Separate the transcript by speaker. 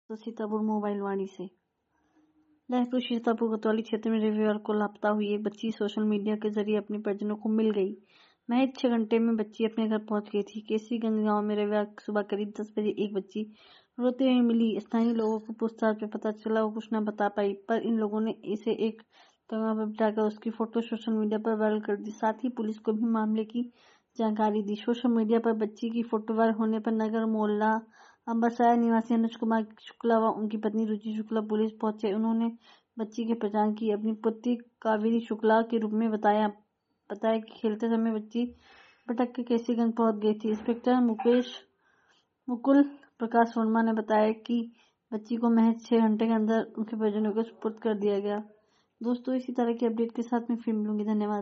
Speaker 1: तो सीतापुर मोबाइल वाणी से लहसपुर सीतापुर कोतवाली क्षेत्र में रविवार को लापता हुई एक बच्ची सोशल मीडिया के जरिए अपने परिजनों को मिल गई। महज 6 घंटे में बच्ची अपने घर पहुंच गई थी। केसरीगंज गांव में रविवार सुबह करीब 10 बजे एक बच्ची रोते हुए मिली। स्थानीय लोगों को पूछताछ में पता चला वो कुछ न बता पाई, पर इन लोगों ने इसे एक कमरा में बिठाकर उसकी फोटो सोशल मीडिया पर वायरल कर दी। साथ ही पुलिस को भी मामले की जानकारी दी। सोशल मीडिया पर बच्ची की फोटो वायरल होने पर नगर मोहल्ला अंबरसराय निवासी अनुज कुमार शुक्ला व उनकी पत्नी रुचि शुक्ला पुलिस पहुंचे। उन्होंने बच्ची की पहचान की अपनी पुत्री कावेरी शुक्ला के रूप में बताया कि खेलते समय बच्ची पटक के केसरीगंज पहुंच गई थी। इंस्पेक्टर मुकुल प्रकाश वर्मा ने बताया कि बच्ची को महज 6 घंटे के अंदर उनके परिजनों को सुपुर्द कर दिया गया। दोस्तों, इसी तरह की अपडेट के साथ मैं फिर मिलूंगी। धन्यवाद।